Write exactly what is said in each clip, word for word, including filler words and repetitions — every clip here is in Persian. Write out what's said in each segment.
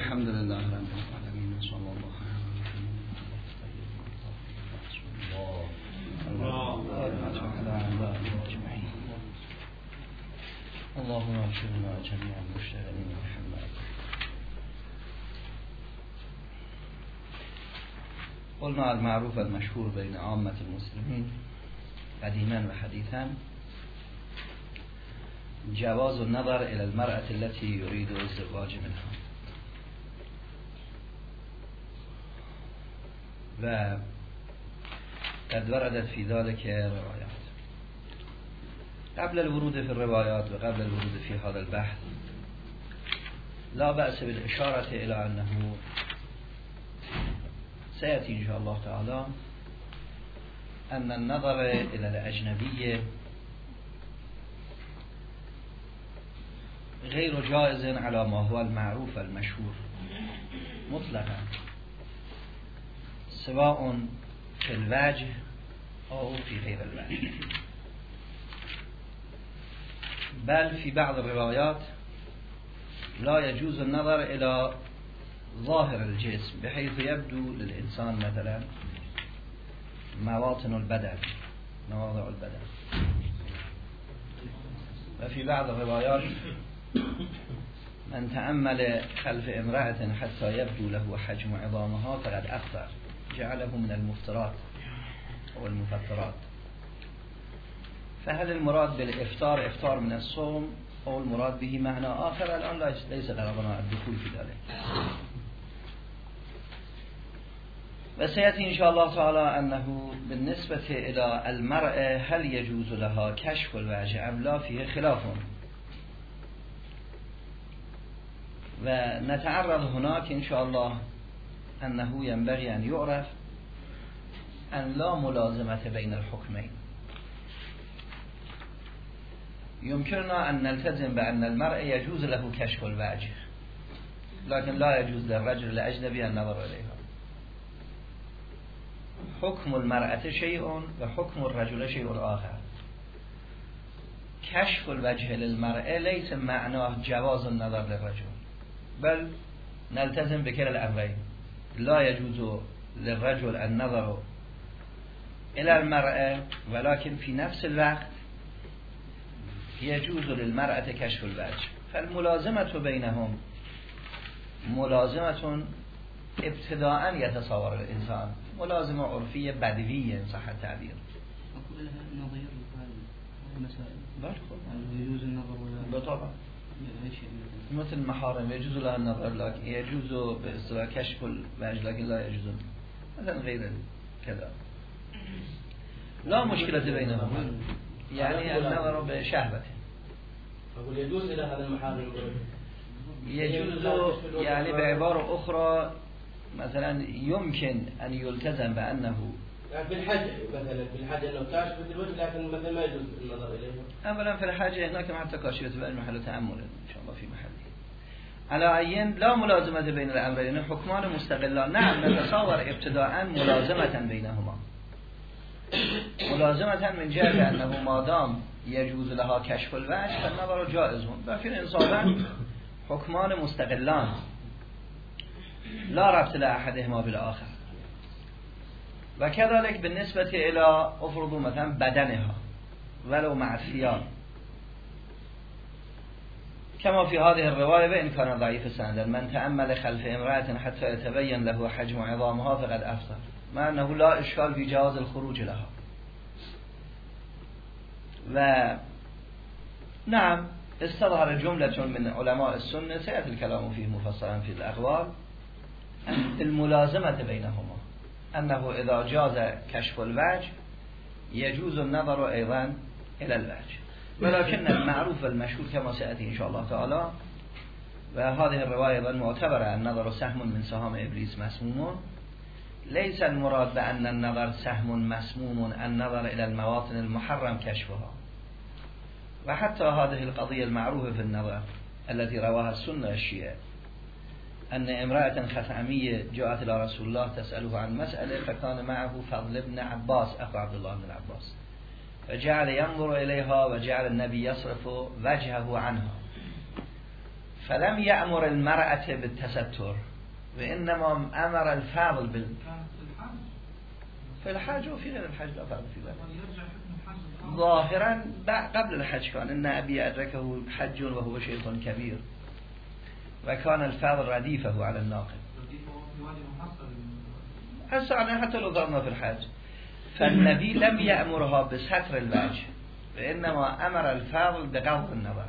الحمد لله رب العالمين صلی الله اللهم ارحمنا جميع المشتغلين محمد. قلنا المعروف المشهور بين عامة المسلمين قديما وحديثا جواز النظر إلى المرأة التي يريد الزواج منها، وقد وردت في ذلك روايات. قبل الورود في الروايات وقبل الورود في هذا البحث لا بأس بالإشارة إلى أنه سيأتي إن شاء الله تعالى أن النظر إلى الأجنبية غير جائز على ما هو المعروف المشهور مطلقا، سواء في الوجه أو في غير الوجه، بل في بعض الروايات لا يجوز النظر إلى ظاهر الجسم بحيث يبدو للإنسان مثلا مواطن البدن مواضع البدن. وفي بعض الروايات من تأمل خلف امرأة حتى يبدو له حجم عظامها فقد أفطر، جعله من المفترات أو المفترات. فهل المراد بالإفطار إفطار من الصوم أو المراد به معنى آخر؟ الآن ليس غرضنا الدخول في ذلك. وسيأتي إن شاء الله تعالى أنه بالنسبة إلى المرأة هل يجوز لها كشف الوجه أم لا فيه خلاف، ونتعرض هناك إن شاء الله أنه ينبغي أن يعرف أن لا ملازمة بين الحكمين. يمكننا أن نلتزم بأن المرء يجوز له كشف الوجه، لكن لا يجوز للرجل الأجنبي النظر إليها. حكم المرأة شيء وحكم الرجل شيء آخر. كشف الوجه للمرأة ليس معناه جواز النظر للرجل، بل نلتزم بكلا الأمرين. لا يجوز للرجل النظر إلى المرأة، ولكن في نفس الوقت يجوز للمرأة كشف الوجه. فالملازمة بينهم ملازمة ابتداء يتصور الإنسان ملازمة عرفية بدوية صح التعبير. أقول لها نظير هذه مسائل. بل يجوز النظر ولا بالطبع مثل المحارم يجوز لها النظر، لكن يجوز باصطلاح كشف الوجه لكن لا يجوز مثلا غير كذا. لا مشكلة بينهم، يعني النظر بشهوة. أقول يجوز إلى هذا المحارم يجوز يعني بعبارة أخرى مثلا يمكن أن يلتزم بأنه يعني في الحج مثلا في الحج أنه كاشف الوجه لكن مثلا ما يجوز النظر إليه. أولا في الحج هناك حتى كاشفة الوجه محل تأمل إن شاء الله في محله. على عين لا ملازمة بين الأمرين، حكمان مستقلان. نعم نتصور ابتداء ملازمة بينهما، ملازمة من جهة أنه ما دام يجوز لها كشف الوجه فالنظر جائز، لكن إنصافا حكمان مستقلان لا ربط لأحدهما بالآخر. وكذلك بالنسبة إلى أفرض مثلا بدنها ولو مع الثياب، كما في هذه الرواية وإن كان ضعيف السند، من تأمل خلف امرأة حتى يتبين له حجم عظامها فقد أفطر، مع أنه لا إشكال في جواز الخروج لها. و نعم استظهر جملة من علماء السنة سيأتي الكلام فيه مفصلا في الأقوال الملازمة بينهما، أنه إذا جاز كشف الوجه يجوز النظر أيضا إلى الوجه. ولكن المعروف المشهور كما سيأتي إن شاء الله تعالى، وهذه الرواية المعتبرة النظر سهم من سهام إبليس مسموم، ليس المراد بأن النظر سهم مسموم النظر إلى المواطن المحرم كشفها. وحتى هذه القضية المعروفة في النظر التي رواها السنة الشيعة، أن امرأة خثعمية جاءت إلى رسول الله تسأله عن مسألة، فكان معه فضل بن عباس أخو عبد الله بن عباس، فجعل ينظر إليها وجعل النبي يصرف وجهه عنها، فلم يأمر المرأة بالتستر وإنما أمر الفضل بال في الحج وفي غير الحج لا فرق في ذلك. ظاهرا قبل الحج كان إن أبي أدركه حج وهو شيخ كبير وكان الفضل رديفه على الناقل هسه حتى لو ضرنا في الحج. فالنبي لم يأمرها بستر الوجه وإنما أمر الفضل بغض النظر.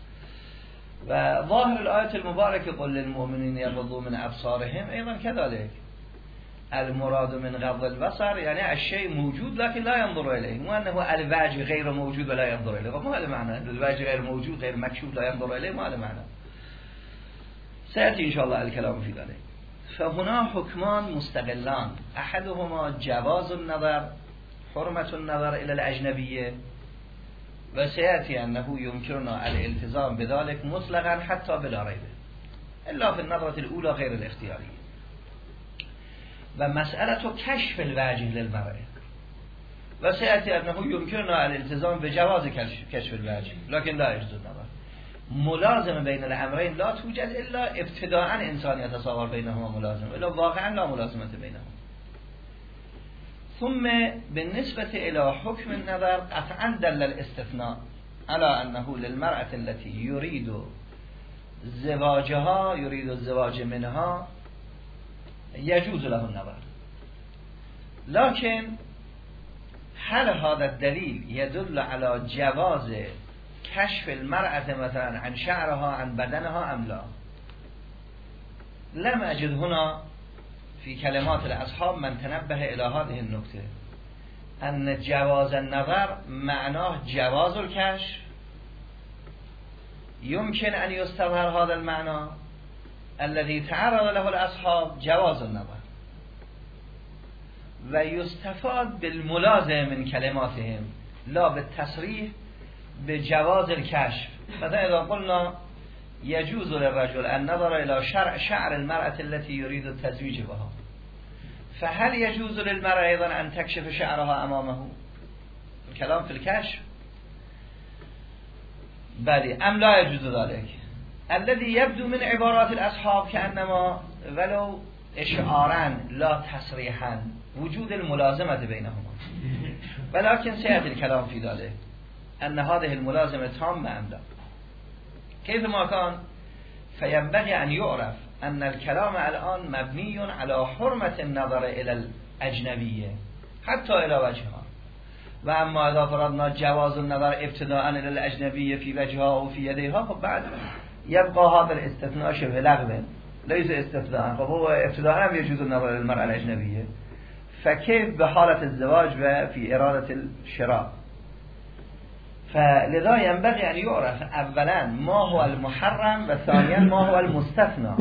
وظاهر الآية المباركة قل للمؤمنين يغضوا من أبصارهم أيضا كذلك. المراد من غض البصر يعني الشيء موجود لكن لا ينظر إليه، مو أنه الوجه غير موجود ولا ينظر إليه، ما هذا معنى الوجه غير موجود غير مكشوف لا ينظر إليه، ما هذا معنى. سيأتي إن شاء الله الكلام في ذلك. فهنا حكمان مستقلان، أحدهما جواز النظر حرمة النظر إلى الأجنبية، وسيأتي أنه يمكننا الالتزام بذلك مطلقا حتى بلا ريب إلا في النظرة الأولى غير الاختيارية. ومسألة كشف الوجه للمرأة، وسيأتي أنه يمكننا الالتزام بجواز كشف الوجه لكن لا يجوز النظر. ملازمة بين الأمرين لا توجد إلا ابتداءً إنسان يتصور بينهما ملازمة، إلا واقعاً لا ملازمة بينهما. ثم بالنسبة إلى حكم النظر قطعاً دل الاستثناء على أنه للمرأة التي يريد زواجها يريد الزواج منها يجوز له النظر. لكن هل هذا الدليل يدل على جواز كشف المرأة مثلا عن شعرها عن بدنها أم لا؟ لم أجد هنا في كلمات الأصحاب من تنبه إلى هذه النقطة أن جواز النظر معناه جواز الكشف. يمكن أن يستظهر هذا المعنى الذي تعرض له الأصحاب جواز النظر، ويستفاد بالملازم من كلماتهم لا بالتصريح بجواز الكشف. مثلا إذا قلنا يجوز للرجل النظر إلى شعر, شعر المرأة التي يريد التزويج بها، فهل يجوز للمرأة أيضا أن تكشف شعرها أمامه؟ الكلام في الكشف بلى أم لا يجوز ذلك؟ الذي يبدو من عبارات الأصحاب كأنما ولو إشعاراً لا تصريحاً وجود الملازمة بينهما، ولكن سيأتي الكلام في ذلك أن هذه الملازمة تامة أم لا. كيف ما كان فينبغي أن يعرف أن الكلام الآن مبني على حرمة النظر إلى الأجنبية حتى إلى وجهها، وأما إذا فرضنا جواز النظر ابتداء إلى الأجنبية في وجهها أو في يديها فبعد يبقى هذا الاستثناء شبه لغو ليس استثناء، فهو ابتداء يجوز النظر إلى المرأة الأجنبية، فكيف بحالة الزواج وفي إرادة الشراء؟ فلذا ينبغي أن يعرف أولا ما هو المحرم وثانيا ما هو المستثنى.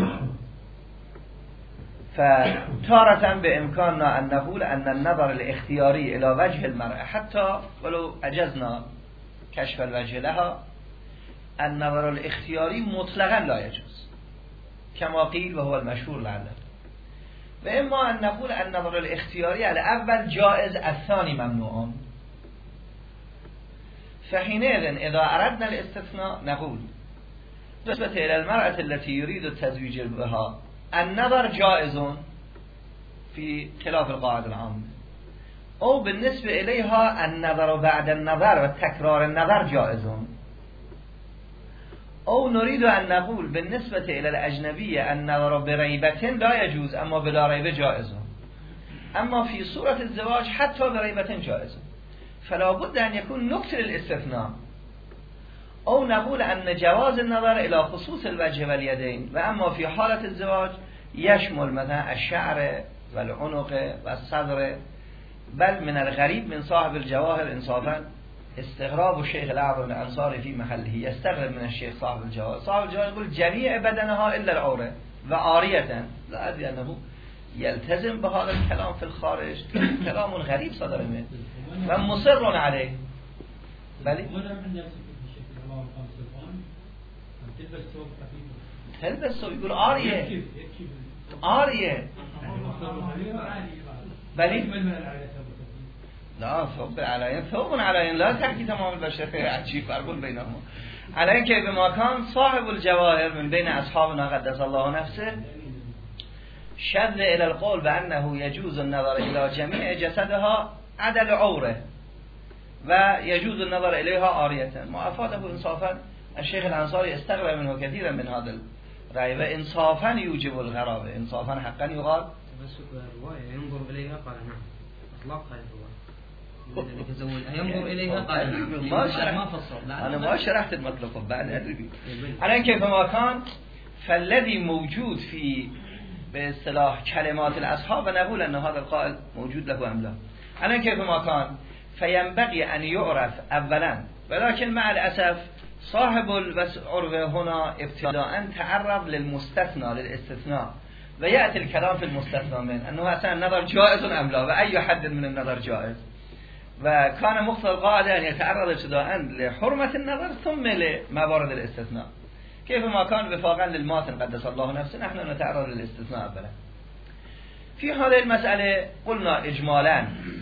فتارة بإمكاننا أن نقول أن النظر الاختياري إلى وجه المرأة حتى ولو أجزنا كشف الوجه لها النظر الاختياري مطلقا لا يجوز كما قيل وهو المشهور لعله، وإما أن نقول النظر الاختياري الأول جائز الثاني ممنوع. فحينئذ إذا أردنا الاستثناء نقول بالنسبة إلى المرأة التي يريد التزويج بها النظر جائز في خلاف القاعدة العامة، أو بالنسبة إليها النظر بعد النظر وتكرار النظر جائز، أو نريد أن نقول بالنسبة إلى الأجنبية النظر بريبة لا يجوز أما بلا ريبة جائز، أما في صورة الزواج حتى بريبة جائز. فلا بد أن يكون نكتة الاستثناء، أو نقول أن جواز النظر إلى خصوص الوجه واليدين، وأما في حالة الزواج يشمل مثلا الشعر والعنق والصدر. بل من الغريب من صاحب الجواهر إنصافا استغراب الشيخ الأعظم الأنصاري في محله، يستغرب من الشيخ صاحب الجواهر. صاحب الجواهر يقول جميع بدنها إلا العورة وعارية، لا أدري أنه يلتزم بهذا الكلام في الخارج، كلام غريب صدر منه ومصر عليه. بلي تلبس ثوب يقول عارية عارية بلي لا ثوب عليين ثوب عليين لا تحكي تمام البشر، عجيب فرق بينهما. على كيف ما كان صاحب الجواهر من بين أصحابنا قدس الله نفسه شذ إلى القول بأنه يجوز النظر إلى جميع جسدها عدا العورة ويجوز النظر إليها عارية. ما أفاده إنصافا الشيخ الأنصاري استغرب منه كثيرا من هذا الرأي وإنصافا يوجب الغرابة، إنصافا حقا يقال بس الرواية ينظر إليها قال نعم إطلاق هذه الرواية الذي تزوج ينظر إليها قال نعم ما شرحت ما فصل أنا ما شرحت المطلب بعد أدري على كيف ما كان. فالذي موجود في باصطلاح كلمات الأصحاب نقول أن هذا القائل موجود له أم لا. على كيف ما كان فينبغي أن يعرف أولا، ولكن مع الأسف صاحب العروة هنا ابتداء تعرض للمستثنى للاستثناء ويأتي الكلام في المستثنى من أنه أصلا النظر جائز أم لا وأي حد من النظر جائز، وكان مقتضى القاعدة أن يتعرض ابتداء لحرمة النظر ثم لموارد الاستثناء. كيف ما كان وفاقا للماتن قدس الله نفسه نحن نتعرض للاستثناء أولا. في هذه المسألة قلنا إجمالا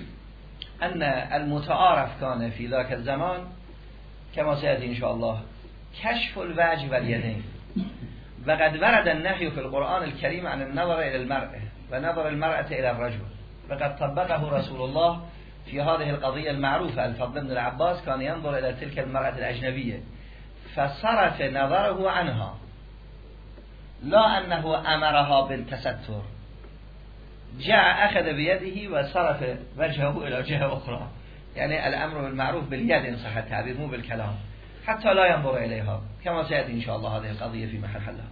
أن المتعارف كان في ذاك الزمان كما سيأتي إن شاء الله كشف الوجه واليدين، وقد ورد النهي في القرآن الكريم عن النظر إلى المرأة ونظر المرأة إلى الرجل، وقد طبقه رسول الله في هذه القضية المعروفة. الفضل بن العباس كان ينظر إلى تلك المرأة الأجنبية فصرف نظره عنها، لا أنه أمرها بالتستر، جاء أخذ بيده وصرف وجهه إلى جهة أخرى، يعني الأمر بالمعروف باليد إن صح التعبير مو بالكلام، حتى لا ينظر إليها كما سيأتي إن شاء الله هذه القضية في محل حلها.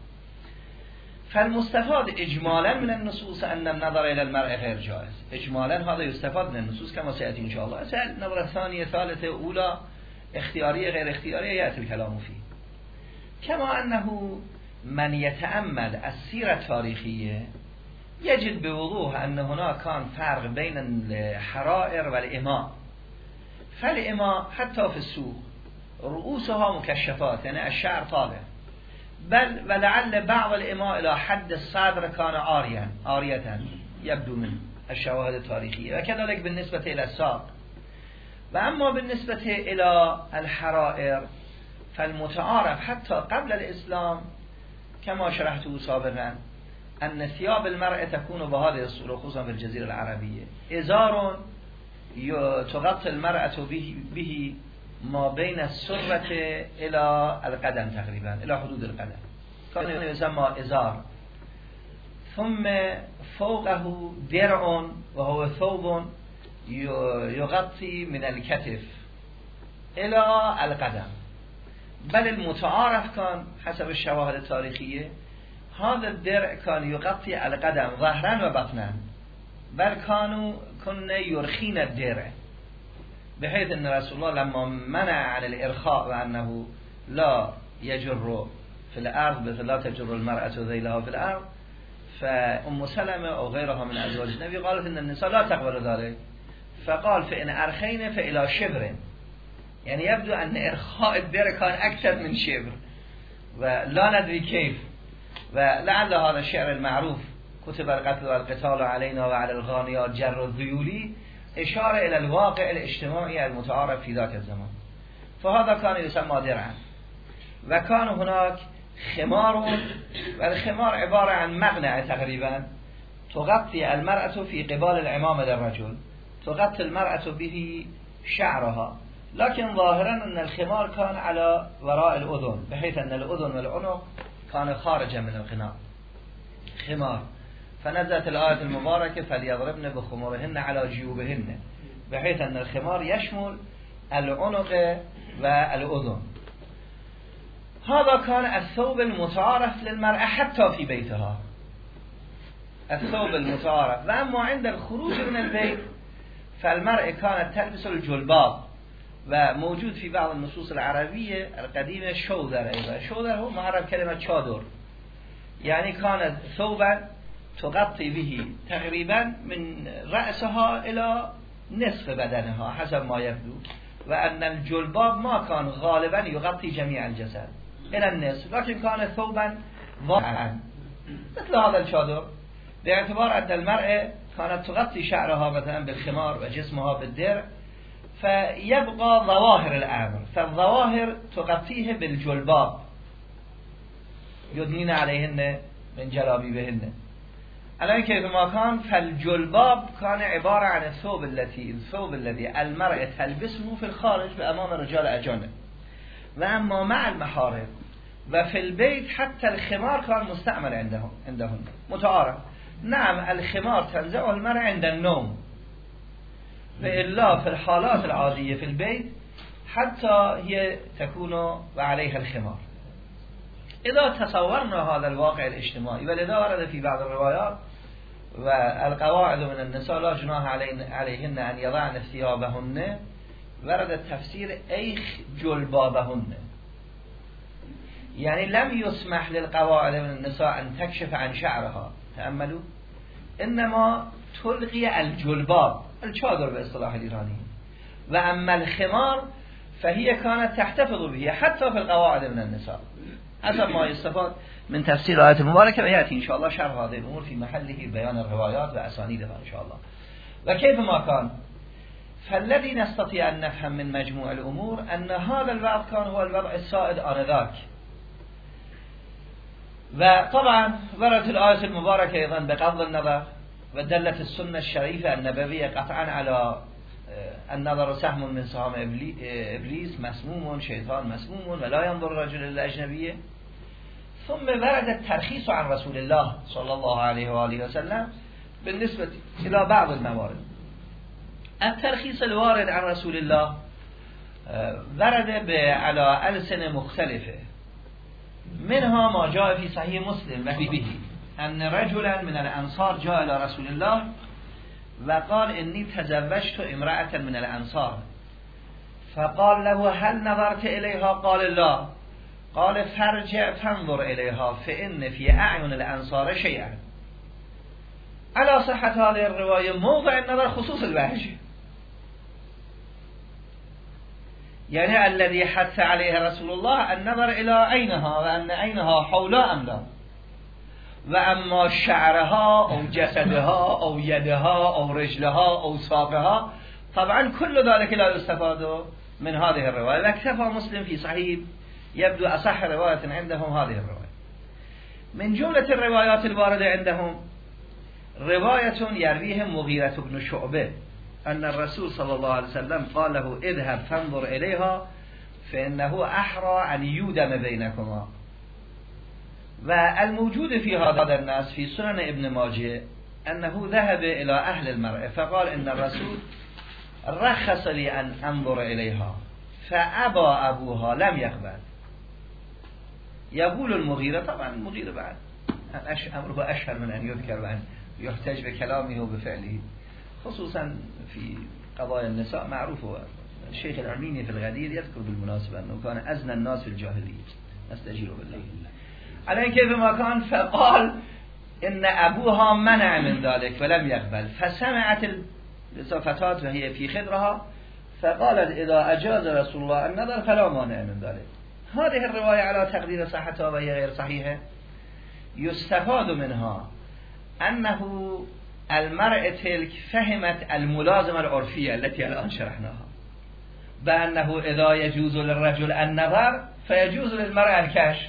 فالمستفاد إجمالا من النصوص أن النظر إلى المرأة غير جائز، إجمالا هذا يستفاد من النصوص كما سيأتي إن شاء الله. سأل نظرة ثانية ثالثة أولى اختيارية غير اختيارية يأتي الكلام فيه. كما أنه من يتأمل السيرة التاريخية يجد بوضوح أن هناك كان فرق بين الحرائر والإماء. فالإماء حتى في السوق رؤوسها مكشفات يعني الشعر طالع، بل ولعل بعض الإماء إلى حد الصدر كان عاريا عارية يبدو من الشواهد التاريخية، وكذلك بالنسبة إلى الساق. وأما بالنسبة إلى الحرائر فالمتعارف حتى قبل الإسلام كما شرحته سابقا أن ثياب المرأة تكون بهذه الصورة خصوصا في الجزيرة العربية، إزار تغطي المرأة به, به ما بين السرة إلى القدم تقريبا إلى حدود القدم، كان يسمى إزار، ثم فوقه درع وهو ثوب يغطي من الكتف إلى القدم. بل المتعارف كان حسب الشواهد التاريخية هذا الدرع كان يغطي القدم ظهرا وبطنا، بل كانوا كنا يرخين الدرع بحيث أن رسول الله لما منع عن الإرخاء وأنه لا يجر في الأرض مثل لا تجر المرأة ذيلها في الأرض، فأم سلمة أو غيرها من أزواج النبي قالت أن النساء لا تقبل ذلك، فقال فإن أرخين فإلى شبر، يعني يبدو أن إرخاء الدرع كان أكثر من شبر ولا ندري كيف. ولعل هذا الشعر المعروف كتب القتل والقتال علينا وعلى الغانيات جر الذيولي إشارة إلى الواقع الاجتماعي المتعارف في ذاك الزمان. فهذا كان يسمى درعا. وكان هناك خمار، والخمار عبارة عن مقنع تقريبا تغطي المرأة في قبال العمامة للرجل، تغطي المرأة به شعرها، لكن ظاهرا أن الخمار كان على وراء الأذن بحيث أن الأذن والعنق كان خارجا من القناع خمار. فنزلت الآية المباركة فليضربن بخمورهن على جيوبهن، بحيث أن الخمار يشمل العنق والأذن. هذا كان الثوب المتعارف للمرأة حتى في بيتها، الثوب المتعارف. وأما عند الخروج من البيت فالمرأة كانت تلبس الجلباب، وموجود في بعض النصوص العربية القديمة شودر. أيضا شودر هو معرب كلمة شادر، يعني كانت ثوبا تغطي به تقريبا من رأسها إلى نصف بدنها حسب ما يبدو، وأن الجلباب ما كان غالبا يغطي جميع الجسد إلى النصف، لكن كان ثوبا واقعا مثل هذا الشادر، باعتبار أن المرأة كانت تغطي شعرها مثلا بالخمار وجسمها بالدرع، فيبقى ظواهر الأمر، فالظواهر تغطيه بالجلباب يدنين عليهن من جلابيبهن. الان كيف ما كان، فالجلباب كان عبارة عن الثوب التي الثوب الذي المرأة تلبسه في الخارج بأمام الرجال أجانب، وأما مع المحارم وفي البيت حتى الخمار كان مستعمل عندهم عندهم متعارف. نعم الخمار تنزعه المرأة عند النوم، وإلا في الحالات العادية في البيت حتى هي تكون وعليها الخمار. إذا تصورنا هذا الواقع الاجتماعي، ولذا ورد في بعض الروايات والقواعد من النساء لا جناح عليهن أن يضعن ثيابهن، ورد التفسير أيخ جلبابهن، يعني لم يسمح للقواعد من النساء أن تكشف عن شعرها، تأملوا، إنما تلقي الجلباب، الشادر باصطلاح الإيراني، وأما الخمار فهي كانت تحتفظ به حتى في القواعد من النساء، حسب ما يستفاد من تفسير آية المباركة، ويأتي إن شاء الله شرح هذه الأمور في محله بيان الروايات وأسانيدها إن شاء الله. وكيف ما كان، فالذي نستطيع أن نفهم من مجموع الأمور أن هذا الوضع كان هو الوضع السائد آنذاك. وطبعا وردت الآية المباركة أيضا بغض النظر، ودلت السنة الشريفة النبوية قطعا على النظر سهم من سهام إبليس مسموم، شيطان مسموم، ولا ينظر الرجل إلى الأجنبية. ثم ورد الترخيص عن رسول الله صلى الله عليه وآله وسلم بالنسبة إلى بعض الموارد. الترخيص الوارد عن رسول الله ورد على ألسنة مختلفة، منها ما جاء في صحيح مسلم وفي به أن رجلا من الأنصار جاء إلى رسول الله وقال إني تزوجت امرأة من الأنصار، فقال له هل نظرت إليها؟ قال لا. قال فارجع فانظر إليها فإن في أعين الأنصار شيئا. على صحة هذه الرواية موضع النظر خصوص الوجه، يعني الذي حث عليه رسول الله النظر إلى عينها وأن عينها حولا أم لا، وأما شعرها أو جسدها أو يدها أو رجلها أو ساقها طبعا كل ذلك لا يستفاد من هذه الرواية. واكتفى مسلم في صحيح يبدو أصح رواية عندهم هذه الرواية. من جملة الروايات الواردة عندهم رواية يرويها مغيرة بن شعبة أن الرسول صلى الله عليه وسلم قال له اذهب فانظر إليها فإنه أحرى أن يودم بينكما. والموجود في هذا الناس في سنن ابن ماجه أنه ذهب إلى أهل المرأة فقال إن الرسول رخص لي أن أنظر إليها فأبى أبوها لم يقبل. يقول المغيرة، طبعا المغيرة بعد أمره أشهر من أن يذكر وأن يحتج بكلامه وبفعله، خصوصا في قضايا النساء. معروف الشيخ العميني في الغدير يذكر بالمناسبة أنه كان أزنى الناس في الجاهلية، نستجير بالله. على كيف ما كان فقال إن أبوها منع من ذلك ولم يقبل، فسمعت الفتاة وهي في خدرها فقالت إذا أجاز رسول الله النظر فلا مانع من ذلك. هذه الرواية على تقدير صحتها وهي غير صحيحة يستفاد منها أنه المرأة تلك فهمت الملازمة العرفية التي الآن شرحناها، بأنه إذا يجوز للرجل النظر فيجوز للمرأة الكشف.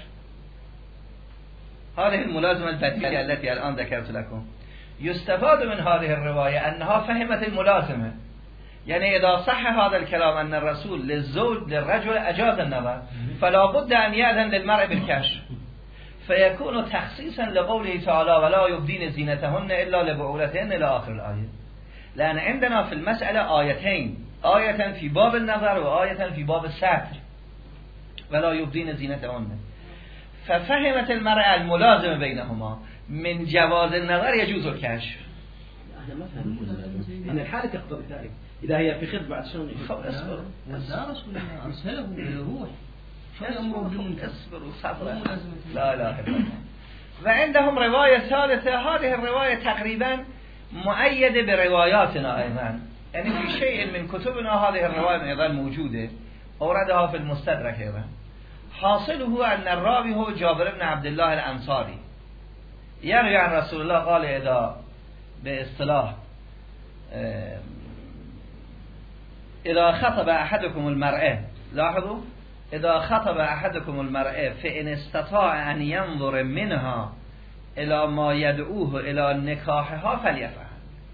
هذه الملازمة البديهية التي الآن ذكرت لكم. يستفاد من هذه الرواية أنها فهمت الملازمة، يعني إذا صح هذا الكلام أن الرسول للزوج للرجل أجاز النظر فلا بد أن يأذن للمرأة بالكشف، فيكون تخصيصا لقوله تعالى ولا يبدين زينتهن إلا لبعولتهن إلى آخر الآية. لأن عندنا في المسألة آيتين، آية في باب النظر وآية في باب الستر، ولا يبدين زينتهن. ففهمت المرأة الملازمة بينهما من جواز النظر يجوز الكشف. أنا ما فهمت أن الحالة تقتضي ذلك. إذا هي في خدمة بعد شلون اصبر والدار رسول الله أرسله بالروح اصبروا صبرا لا لا إلا الله. وعندهم رواية ثالثة، هذه الرواية تقريبا مؤيدة برواياتنا أيضا، يعني في شيء من كتبنا هذه الرواية أيضا موجودة، أوردها في المستدرك أيضا. حاصله أن الراوي هو جابر بن عبد الله الأنصاري يروي عن رسول الله قال إذا باصطلاح اذا خطب احدكم المرأة، لاحظوا اذا خطب احدكم المرأة فان استطاع ان ينظر منها الى ما يدعوه الى نکاحها فليفعل.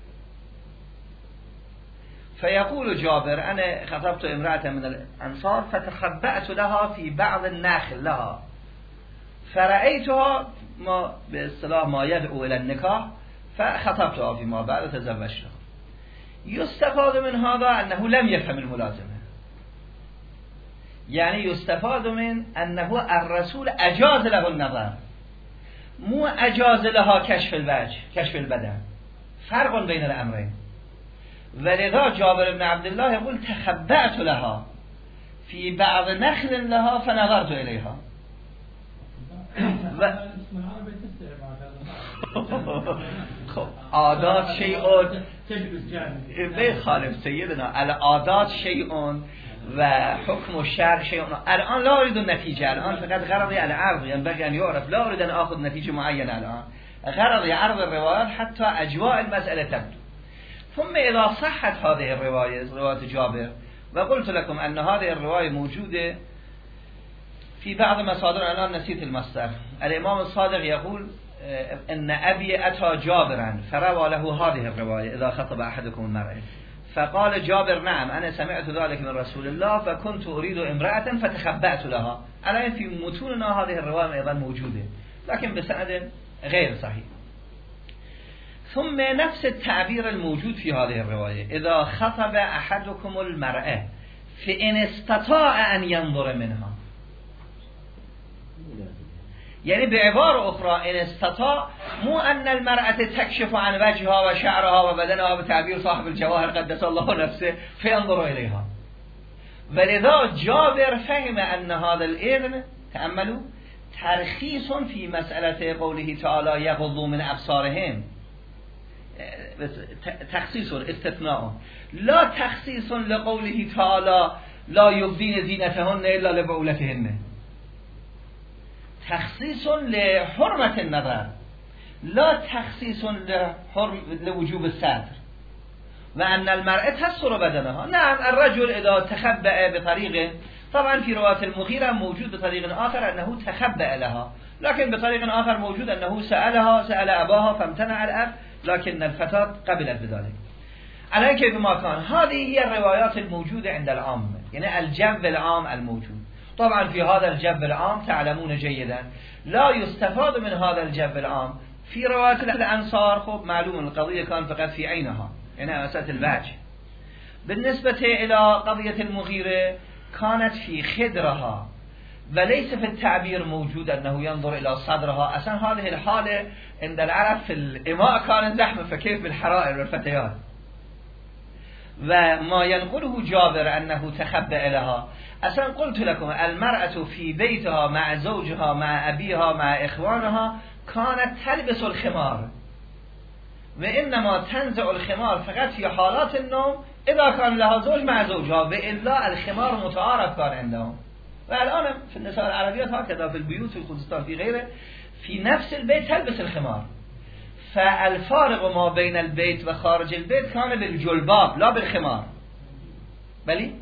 فيقول جابر انا خطبت امرأة من الانصار فتخبأت لها في بعض النخل لها فرأيتها ما به اصطلاح ما يدعو الى النکاح فخطبتها فيما بعد تزوجتها. يستفاد من هذا انه لم يفهم الملازمه، يعني يستفاد من انه الرسول اجاز له النظر، مو اجاز لها كشف الوجه كشف البدن، فرق بين الامرين. ولذا جابر بن عبد الله يقول تخبأت لها في بعض نخل لها فنظرت اليها. و... خب عادات شیء بخالف سیدنا العادات شیء و حکم الشرع شیء. الان لا اريد النتیجه، الان فقط غرضی العرض، ينبغي ان يعرف، لا اريد ان اخذ نتیجه معينه الان، غرضی عرض الروايات حتى اجواء المساله تبدو. ثم اذا صحت هذه الروايه روايه جابر، وقلت لكم ان هذه الروايه موجوده في بعض مصادر، الان نسيت المصدر. الامام الصادق يقول ان ابي اتى جابرا فروى له هذه الروايه اذا خطب احدكم المرأة، فقال جابر نعم انا سمعت ذلك من رسول الله فكنت اريد امرأة فتخبأت لها. الان في متوننا هذه الروايه ايضا موجوده لكن بسند غير صحيح. ثم نفس التعبير الموجود في هذه الروايه اذا خطب احدكم المرأة فان استطاع ان ينظر منها، يعني بعبارة أخرى إن استطاع مو أن المرأة تكشف عن وجهها وشعرها وبدنها بتعبير صاحب الجواهر قدس الله نفسه فينظر إليها. ولذا جابر فهم أن هذا الإذن، تأملوا، ترخيص في مسألة قوله تعالى يغضوا من أبصارهم، تخصيص استثناء، لا تخصيص لقوله تعالى لا يبدين زينتهن إلا لبعولتهن، تخصيص لحرمة النظر لا تخصيص لحرم لوجوب الستر. وأن المرأة تستر بدنها، نعم الرجل إذا تخبأ بطريقه، طبعا في رواية المغيرة موجود بطريق آخر أنه تخبأ لها، لكن بطريق آخر موجود أنه سألها سأل أباها فامتنع الأب، لكن الفتاة قبلت بذلك. على كيف ما كان هذه هي الروايات الموجودة عند العام، يعني الجو العام الموجود. طبعا في هذا الجو العام تعلمون جيدا لا يستفاد من هذا الجو العام في رواية الأنصار. خب معلوم القضية كان فقط في عينها، يعني مسألة الوجه. بالنسبة إلى قضية المغيرة كانت في خدرها وليس في التعبير موجود أنه ينظر إلى صدرها. أصلا هذه الحالة عند العرب في الإماء كانت زحمة، فكيف بالحرائر والفتيات. وما ينقله جابر أنه تخبأ لها، أصلا قلت لكم المرأة في بيتها مع زوجها مع أبيها مع إخوانها كانت تلبس الخمار، وإنما تنزع الخمار فقط في حالات النوم إذا كان لها زوج مع زوجها، وإلا الخمار متعارف كان عندهم. والآن في النساء العربيات هكذا في البيوت في الخزستان في غيره في نفس البيت تلبس الخمار. فالفارق ما بين البيت وخارج البيت كان بالجلباب لا بالخمار. بلي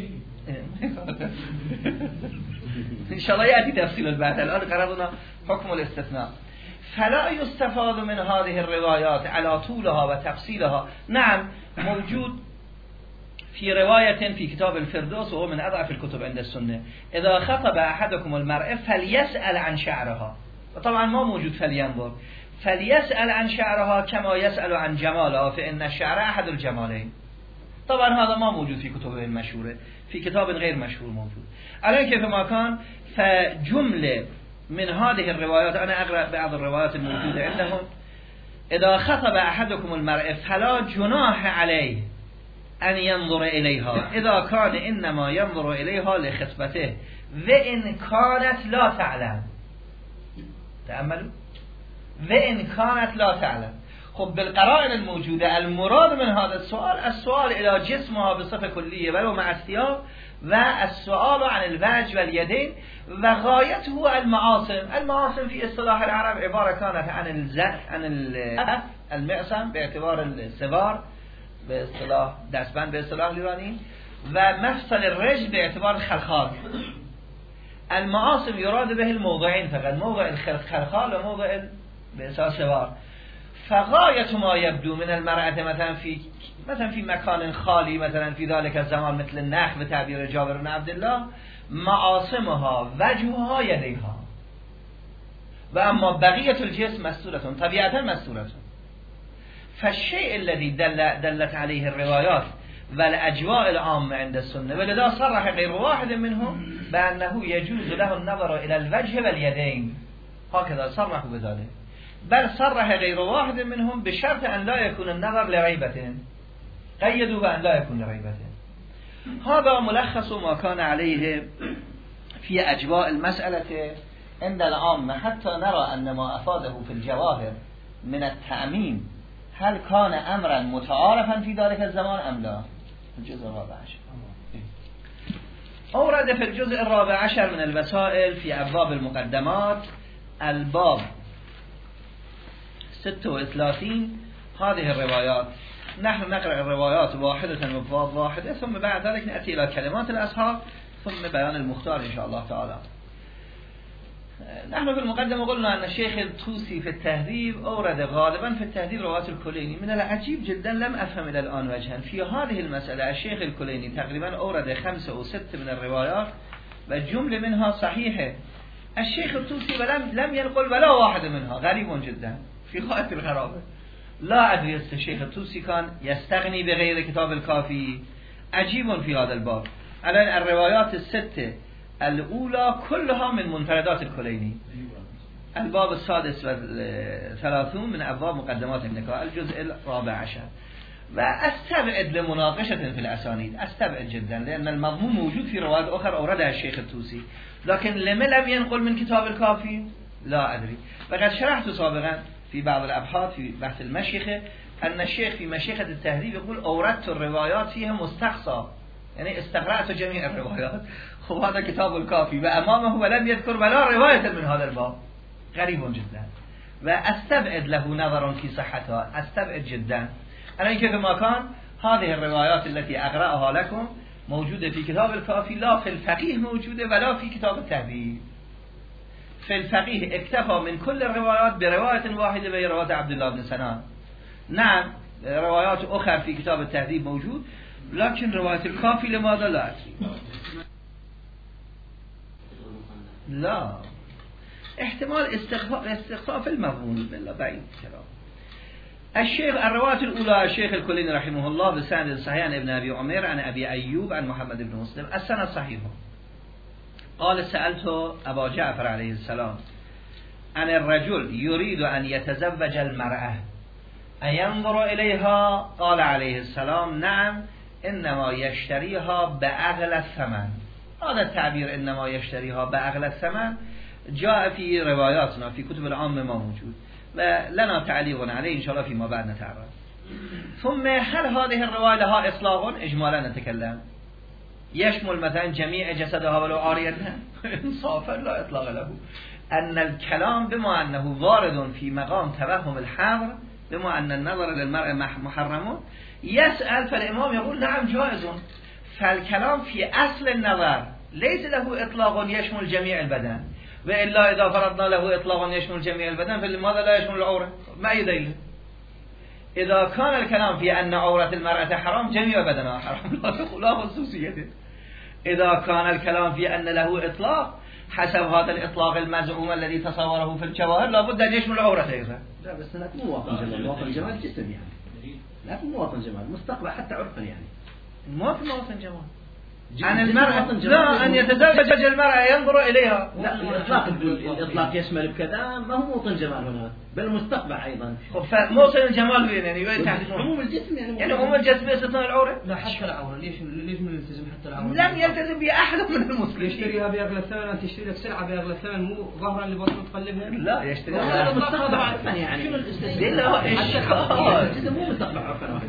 إن شاء الله يأتي تفصيل البعث، الآن قررنا حكم الاستثناء. فلا يستفاد من هذه الروايات على طولها وتفصيلها. نعم موجود في رواية في كتاب الفردوس وهو من أضعف الكتب عند السنة إذا خطب أحدكم المرأة فليسأل عن شعرها، وطبعا ما موجود فلينظر، فليسأل عن شعرها كما يسأل عن جمالها فإن الشعر أحد الجمالين. طبعا هذا ما موجود في كتب المشهورة، في كتاب غير مشهور موجود. الان كيف ما كان فجملة من هذه الروايات أنا أقرأ بعض الروايات الموجودة عندهم إذا خطب أحدكم المرأة فلا جناح عليه أن ينظر إليها إذا كان إنما ينظر إليها لخطبته وإن كانت لا تعلم. تأملوا، وإن كانت لا تعلم. خب بالقرائن الموجودة المراد من هذا السؤال السؤال إلى جسمها بصفة كلية ولو مع الثياب، والسؤال عن الوجه واليدين، وغايته المعاصم. المعاصم في اصطلاح العرب عبارة كانت عن الزق عن المعصم باعتبار السوار باصطلاح دستبند باصطلاح الإيراني، و مفصل الرجل به اعتبار خلخال. المعاصم يراد به الموضعين فقط، موضع الخلخال و موضع به اساس وار. فغایت ما یبدو من المرأة مثلا في مثلا في مکان خالی مثلا في ذلك الزمان مثل نخ به تعبیر جابر بن عبدالله معاصمها وجهها یدیها و اما بقیت الجسم مستورتون طبیعتا مستورتون. فالشيء الذي دل دلت عليه الروايات والاجواء العامة عند السنة ولذا صرح غير واحد منهم بأنه يجوز له النظر إلى الوجه واليدين، هكذا صرحوا بذلك، بل صرح غير واحد منهم بشرط أن لا يكون النظر لريبة، قيدوا بأن لا يكون لريبة. هذا ملخص ما كان عليه في أجواء المسألة عند العامة، حتى نرى أن ما أفاده في الجواهر من التأمين هل كان أمرا متعارفا في ذلك الزمان أم لا؟ الجزء الرابع عشر. أورد في الجزء الرابع عشر من الوسائل في أبواب المقدمات الباب ستة وثلاثين هذه الروايات. نحن نقرأ الروايات واحدة وباب واحدة ثم بعد ذلك نأتي إلى كلمات الأصحاب ثم بيان المختار إن شاء الله تعالى. نحن في المقدمة قلنا أن الشيخ الطوسي في التهذيب أورد غالبا في التهذيب روايات الكليني. من العجيب جدا لم أفهم إلى الآن وجها في هذه المسألة. الشيخ الكليني تقريبا أورد خمسة أو ستة من الروايات وجملة منها صحيحة. الشيخ الطوسي ولم لم ينقل ولا واحد منها، غريب جدا في غاية الغرابة. لا أدري الشيخ الطوسي كان يستغني بغير كتاب الكافي. عجيب في هذا الباب. الآن الروايات الستة الأولى كلها من منفردات الكليني. الباب السادس والثلاثون من أبواب مقدمات النكاح الجزء الرابع عشر. وأستبعد لمناقشة في الأسانيد، أستبعد جدا، لأن المضمون موجود في روايات أخرى أوردها الشيخ الطوسي، لكن لم لم ينقل من كتاب الكافي لا أدري. وقد شرحت سابقا في بعض الأبحاث في بحث المشيخة أن الشيخ في مشيخة التهذيب يقول أوردت الروايات فيها مستقصى، يعني استقرأت جميع الروايات. خب هذا كتاب الكافي وأمامه ولم يذكر ولا رواية من هذا الباب، غريب جدا. وأستبعد له نظر في صحتها، أستبعد جدا. أنا كيف ما كان هذه الروايات التي أقرأها لكم موجودة في كتاب الكافي، لا في الفقيه موجودة ولا في كتاب التهذيب. في الفقيه اكتفى من كل الروايات برواية واحدة وهي رواية عبد الله بن سنان. نعم روايات أخرى في كتاب التهذيب موجود، لكن رواية الكافي لماذا لا أدري. لا احتمال استخفاف المضمون بالله بعيد كلام. الشيخ الرواية الأولى الشيخ الكليني رحمه الله بسند صحيح عن ابن أبي عمر عن أبي أيوب عن محمد بن مسلم السند صحيح. قال سألت أبا جعفر عليه السلام عن الرجل يريد أن يتزوج المرأة أينظر إليها؟ قال عليه السلام نعم إنما يشتريها بأغلى الثمن. هذا التعبير إنما يشتريها بأغلى الثمن جاء في رواياتنا في كتب العامة ما موجود ولنا تعليق عليه إن شاء الله فيما بعد نتعرض. ثم هل هذه الرواية لها إطلاق؟ إجمالا نتكلم يشمل مثلا جميع جسدها ولو عاريتها؟ إنصافا لا إطلاق له. أن الكلام بما أنه وارد في مقام توهم الحظر، بما أن النظر للمرأة محرم، يسأل فالإمام يقول نعم جائز. فالكلام في أصل النظر ليس له إطلاق يشمل جميع البدن، وإلا إذا فرضنا له إطلاق يشمل جميع البدن فلماذا لا يشمل العورة؟ ما أي دليل؟ إذا كان الكلام في أن عورة المرأة حرام جميع بدنها حرام لا خصوصيته. إذا كان الكلام في أن له إطلاق حسب هذا الإطلاق المزعوم الذي تصوره في الجواهر لابد أن يشمل العورة أيضا. لا بس هناك مو مواطن جمال، مواطن جمال جسم يعني، لا مو مواطن جمال مستقبل حتى عرفا يعني. ما في مواطن جمال عن المرأة، لا أن يتزوج المرأة ينظر إليها. لا الإطلاق الإطلاق يشمل بكذا ما هو موطن جمال هنا بل مستقبع أيضا. فموطن الجمال وين يعني؟ وين تحديد عموم الجسم يعني؟ يعني عموم الجسم يستثنى العورة؟ لا حتى العورة. ليش ليش من يلتزم حتى العورة؟ لم يلتزم بأحد من المسلمين. يشتريها بأغلى الثمن، أنت تشتري لك سلعة بأغلى الثمن مو ظهرا لبطن تقلبها؟ لا يشتريها هذا مستقبع عرفا يعني. شنو الاستثناء؟ الجسم مو مستقبع عرفا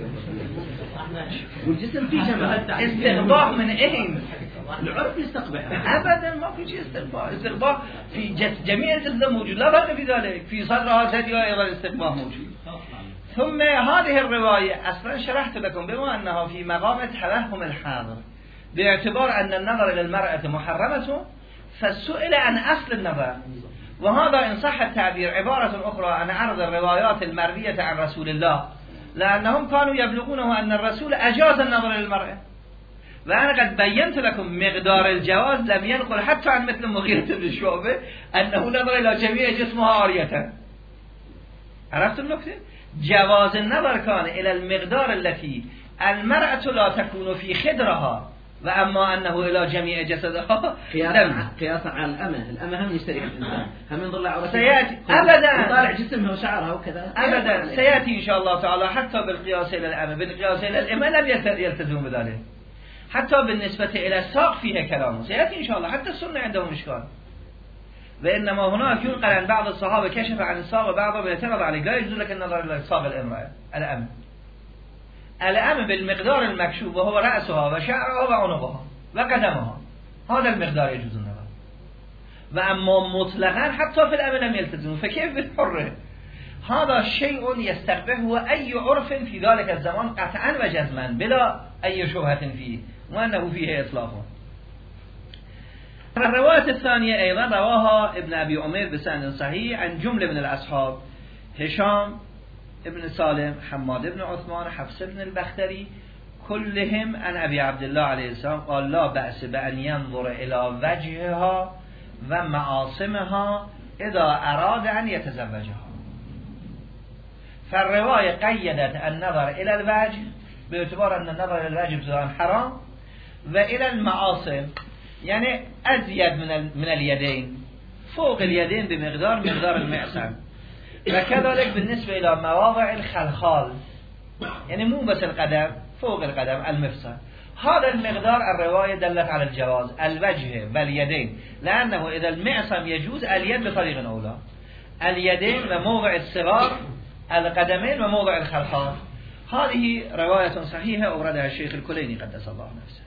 والجسم فيه جمال. استغباء من أين؟ العرف يستقبح أبدا ما في شيء استغباء. استغباء في جس جميع الجسد موجود، لا فرق في ذلك. في صدرها ثديها أيضا استغباء موجود. ثم هذه الرواية أصلا شرحت لكم بما أنها في مقام توهم الحاضر باعتبار أن النظر إلى المرأة محرمة فسئل عن أصل النظر، وهذا إن صح التعبير عبارة أخرى عن عرض الروايات المروية عن رسول الله، لأنهم كانوا يبلغونه أن الرسول أجاز النظر إلى المرأة، وأنا قد بينت لكم مقدار الجواز لم ينقل حتى عن مثل مغيرة بن شعبة أنه نظر إلى جميع جسمها عارية. عرفت النكتة؟ جواز النظر كان إلى المقدار التي المرأة لا تكون في خدرها، وأما أنه إلى جميع جسدها قياسا على الأمة. الأمة هم يشترك الإنسان، هم ينظر لعورتها سيأتي أبدا يطالع جسمها وشعرها وكذا أبدا سيأتي إن شاء الله تعالى حتى بالقياس إلى الأمة. بالقياس إلى الأمة لم يلتزم بذلك، حتى بالنسبة إلى الساق فيها كلام سيأتي إن شاء الله. حتى السنة عندهم إشكال، وإنما هناك ينقل عن بعض الصحابة كشف عن الساق وبعضهم يعترض عليه، لا يجوز لك النظر إلى ساق الامرأة الأمة. الأمة بالمقدار المكشوف وهو رأسها وشعرها وعنقها وقدمها، هذا المقدار يجوز النظر. وأما مطلقا حتى في الأمة لم يلتزموا، فكيف بالحرة؟ هذا شيء يستقبحه أي عرف في ذلك الزمان قطعا وجزما بلا أي شبهة فيه، وأنه فيه إطلاق. الرواية الثانية أيضا رواها ابن أبي عمير بسند صحيح عن جملة من الأصحاب: هشام ابن سالم، حماد ابن عثمان، حفص ابن البختري، كلهم عن أبي عبد الله عليه السلام قال: لا بأس بأن ينظر إلى وجهها و معاصمها إذا أراد أن يتزوجها. فالرواية قيدت النظر إلى الوجه باعتبار أن النظر إلى الوجه ابتداء حرام، وإلى المعاصم يعني أزيد من من اليدين، فوق اليدين بمقدار مقدار المعصم، وكذلك بالنسبة إلى مواضع الخلخال يعني مو بس القدم، فوق القدم المفصل. هذا المقدار الرواية دلت على الجواز الوجه واليدين، لأنه إذا المعصم يجوز اليد بطريق أولى، اليدين وموضع الصغار، القدمين وموضع الخلخال. هذه رواية صحيحة أوردها الشيخ الكليني قدس الله نفسه.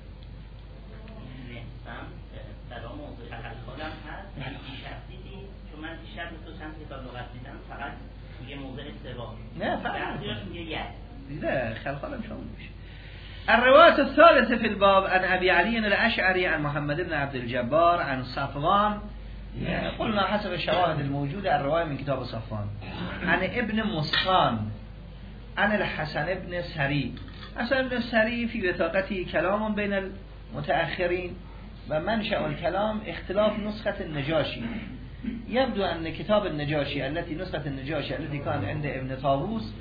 نه فقط لا خلخال مش مش. الرواية الثالثة في الباب عن أبي علي الأشعري عن محمد بن عبد الجبار عن صفوان، قلنا حسب الشواهد الموجودة الرواية من كتاب صفوان، عن ابن مسخان عن الحسن بن سري. حسن بن سري في بطاقته كلام بين المتأخرين، ومنشأ الكلام اختلاف نسخة النجاشي. يبدو أن كتاب النجاشي التي نسخة النجاشي التي كان عند ابن طاووس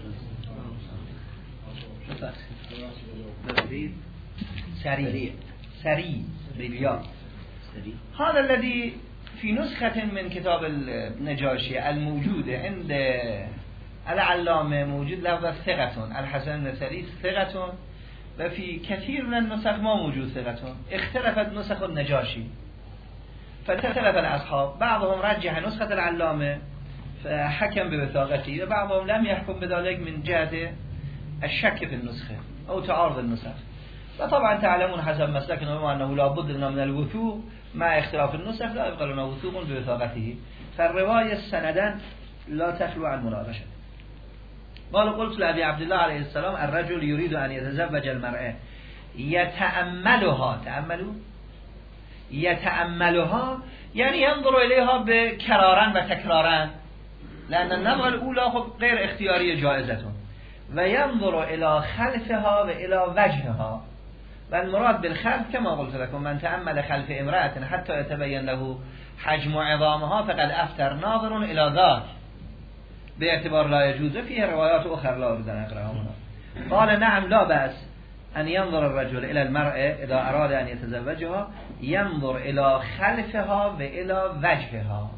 سري سري بالياء، هذا الذي في نسخة من كتاب النجاشي الموجودة عند العلامة موجود لفظ ثقة، الحسن بن سري ثقة، وفي كثير من النسخ ما موجود ثقة. اختلفت نسخ النجاشي فاختلف الأصحاب، بعضهم رجح نسخة العلامة فحكم بوثاقته، وبعضهم لم يحكم بذلك من جهة الشك في النسخة أو تعارض النسخ. وطبعا تعلمون حسب مسلكنا أنه لا بد لنا من الوثوق مع اختلاف النسخ، لا يبقى لنا وثوق بوثاقته، فالرواية سندا لا تخلو عن مناقشة. قال: قلت لأبي عبد الله عليه السلام: الرجل يريد أن يتزوج المرأة يتأملها، تأملوا يتأملها يعني ينظر إليها بكرارا وتكرارا، لأن النظرة الأولى خب غير اختيارية جائزة، وينظر إلى خلفها وإلى وجهها. والمراد بالخلف كما قلت لكم: من تأمل خلف امرأة حتى يتبين له حجم عظامها فقد أفتر ناظر إلى ذاك، باعتبار لا يجوز. فيه روايات أخرى لا أريد أن أقرأها هنا. قال: نعم لا بأس أن ينظر الرجل إلى المرأة إذا أراد أن يتزوجها، ينظر إلى خلفها وإلى وجهها.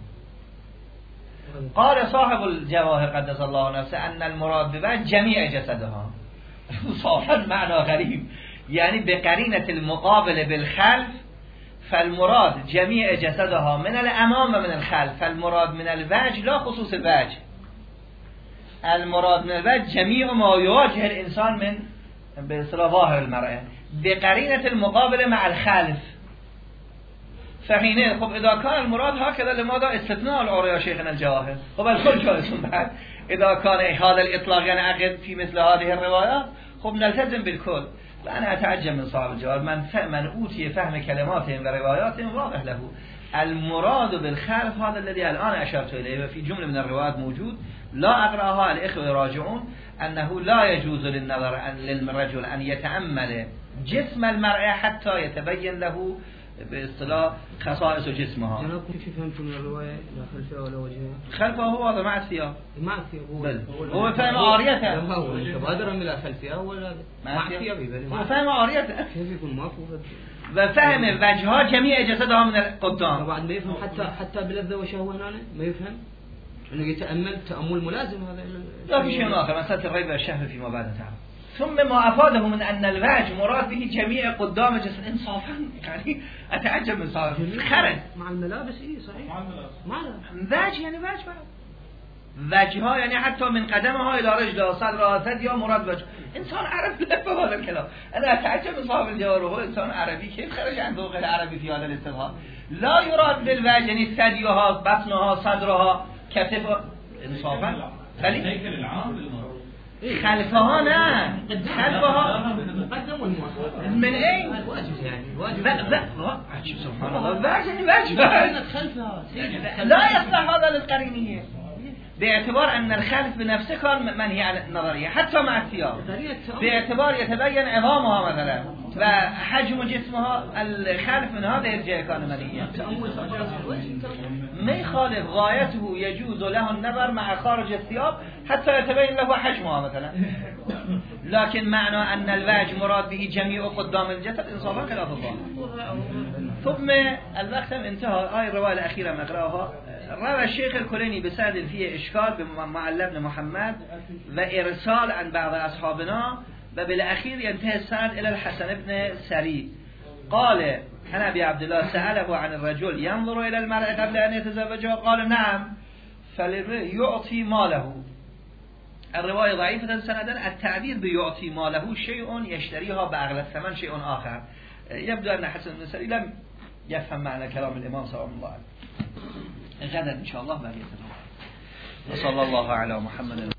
قال صاحب الجواهر قدس الله نفسه أن المراد بوجه جميع جسدها. صاحب معنى غريب، يعني بقرينة المقابل بالخلف، فالمراد جميع جسدها من الأمام ومن الخلف، فالمراد من الوجه لا خصوص الوجه، المراد من الوجه جميع ما يواجه الإنسان من بإصطلاح ظاهر المرأة، بقرينة المقابل مع الخلف. فحينئذ خب إذا كان المراد هكذا لماذا استثناء العورة يا شيخنا الجواهر؟ خب الكل جالسون بعد إذا كان هذا الإطلاق يعني عقد في مثل هذه الروايات، خب نلتزم بالكل. وأنا أتعجب من صاحب الجواب من من أوتي فهم كلماتهم ورواياتهم واضح له المراد بالخلف هذا الذي الآن أشرت إليه وفي جملة من الروايات موجود لا أقرأها الإخوة يراجعون أنه لا يجوز للنظر للرجل أن يتأمل جسم المرأة حتى يتبين له باصطلاح خصائص جسمها. جنابكم كيف فهمتم من الرواية لا خلفها ولا وجهها؟ خلفها هو هذا مع الثياب. مع الثياب هو. بل هو فهم عاريته. هو متبادرا من خلفها ولا مع الثياب هو فهم عاريته. كيف يكون ماكو؟ وفهم وجهها جميع جسدها من القدام. طبعا ما يفهم حتى حتى بلذة وشهوة هنا ما يفهم. انه يتأمل تأمل ملازم هذا. لا في شيء آخر مسألة الريب والشهوة فيما بعد تعالى. ثم ما أفاده من أن الوجه مراد به جميع قدام جسد إنصافا يعني أتعجب من صاحب خرج مع الملابس إيه صحيح مع الملابس مع وجه يعني وجه وجهها يعني حتى من قدمها إلى رجلها صدرها ثديها مراد وجه إنسان عربي لا بهذا هذا الكلام. أنا أتعجب من صاحب الجواب وهو إنسان عربي كيف خرج عن ذوق العربي في هذا الاستظهار. لا يراد بالوجه يعني ثديها بطنها صدرها كتفها إنصافا بل هيكل العام خلفها نه خلفها من اين واجب يعني واجب عجيب سبحان الله واجب واجب خلفها لا يصلح هذا للقرينية باعتبار ان الخلف بنفسه كان منهي عن النظرية حتى مع الثياب باعتبار يتبين عظامها مثلا وحجم جسمها الخلف من هذا الجهة كان منهيا ما يخالف غايته يجوز له النظر مع خارج الثياب حتى يتبين له حجمها مثلا لكن معنى أن الوجه مراد به جميع قدام الجسد إنصافا خلاف الله. ثم الوقت انتهى. هاي الرواية الأخيرة نقرأها. روى الشيخ الكليني بسند فيه إشكال بمعلى بن محمد وإرسال عن بعض أصحابنا وبالأخير ينتهي السند إلى الحسن بن سري قال أنا أبي عبد الله سأله عن الرجل ينظر إلى المرأة قبل أن يتزوجها قال نعم فليعطي ماله. الرواية ضعيفة سندا. التعبير بيعطي ماله شيء يشتريها بأغلى الثمن شيء آخر. يبدو أن حسن بن سري لم يفهم معنى كلام الإمام صلى الله عليه وسلم. غدا إن شاء الله بقية الرواية. وصلى الله على محمد